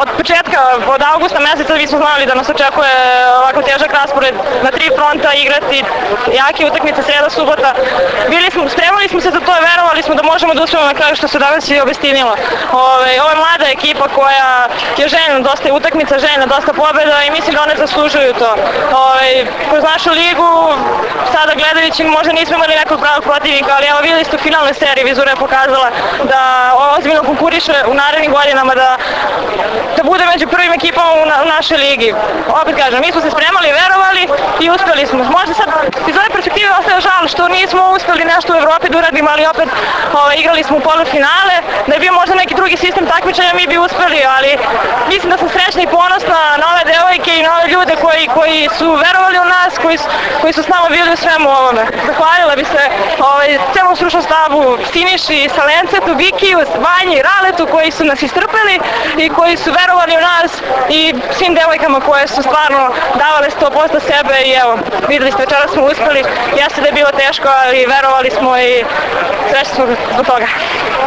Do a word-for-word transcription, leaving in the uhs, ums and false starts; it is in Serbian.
od početka, od augusta meseca mi smo znali da nas očekuje ovako težak raspored na tri fronta, igrati jake utakmice sreda, subota. Bili smo, spremali smo se za to i verovali smo da možemo da uspemo na kraju, što se danas i obistinilo. Ove, ovo je mlada ekipa koja je željna dosta utakmica, željna dosta pobjeda i mislim da one zaslužuju to. Ove, kroz našu ligu, sada gledajući, možda nismo imali nekog pravog protivnika, ali evo vidjeli ste u finalnoj seriji, Vizura je pokazala da ozbiljno konkuriše u narednim godinama da, da bude među prvim ekipama u, na, u našoj ligi. Opet kažem, mi smo se spremali, verovali i uspjeli smo. Možda sad iz ove perspektive ostaje žal što nismo uspjeli nešto u Evropi da uradimo, ali opet ove, igrali smo u polufinale. Da je bio možda neki drugi sistem takmičenja, mi bi uspjeli, ali mislim da sam srećna i ponosna na ove devojke i na ove ljude koji, koji su verovali u nas, koji, koji su s nama bili u svemu ovome. Zahvaljila bi se ovaj, celom stručnom stavu, Siniši, Salencetu, Vikiju, Vanji, Raletu koji su nas istrpeli i koji su verovali u nas i svim devojkama koje su stvarno davale sto posto sebe i evo, videli ste, večera smo uspjeli, jeste da je bilo teško, ali verovali smo i srećni smo zbog toga.